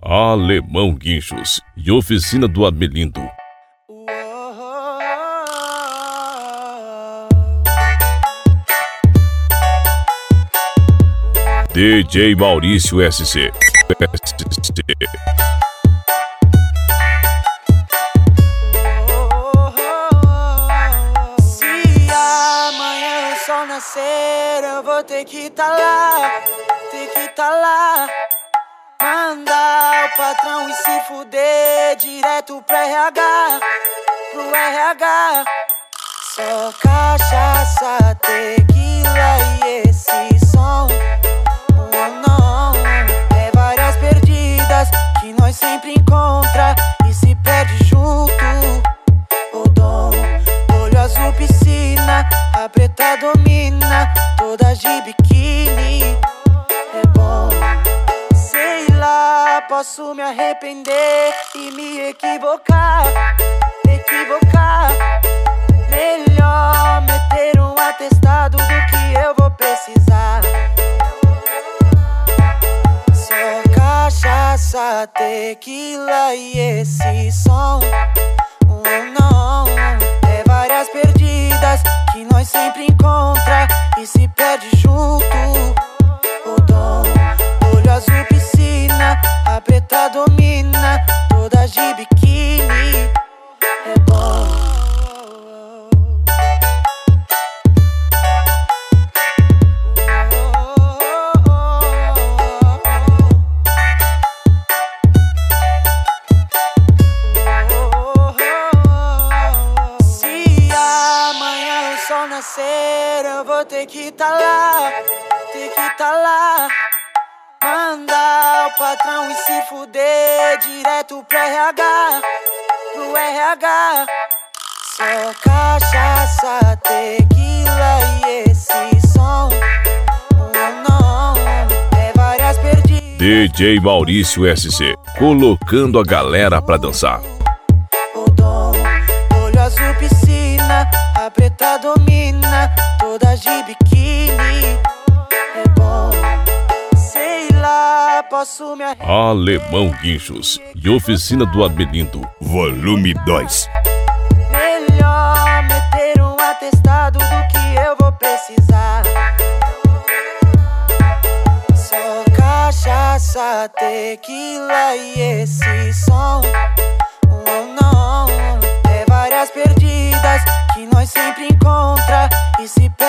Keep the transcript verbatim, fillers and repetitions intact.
Alemão Guinchos e Oficina do Armelindo. D J Maurício S C. Se amanhã o sol nascer, eu vou ter que tá lá, ter que tá lá. Mandar o patrão e se fuder direto pro R H, pro R H. Só cachaça, tequila e esse som. Oh não, é várias perdidas que nós sempre encontra e se perde junto. O dom, olho azul piscina, a preta domina, todas de biquíni. É bom, sei lá, posso me arrepender e me equivocar, equivocar. Melhor meter um atestado do que eu vou precisar. Só cachaça, tequila e esse som. Oh não, é várias perdidas que nós sempre encontra e se perde junto. O dom, olho azul piscina, a preta domina, todas de biquíni. É bom. Nascer, eu vou ter que tá lá, ter que tá lá. Mandar o patrão e se fuder direto pro R H, pro R H. Só cachaça, tequila e esse som. Oh não, é várias perdidas. D J Maurício S C, colocando a galera pra dançar. O dom, olho azul piscina, a preta domina, todas de biquíni. É bom, sei lá, posso me arrepender. Alemão Guinchos e Oficina do Armelindo, volume dois. Melhor meter um atestado do que eu vou precisar. Só cachaça, tequila e esse som. Oh não, é várias perdidas que nós sempre encontra e se perde.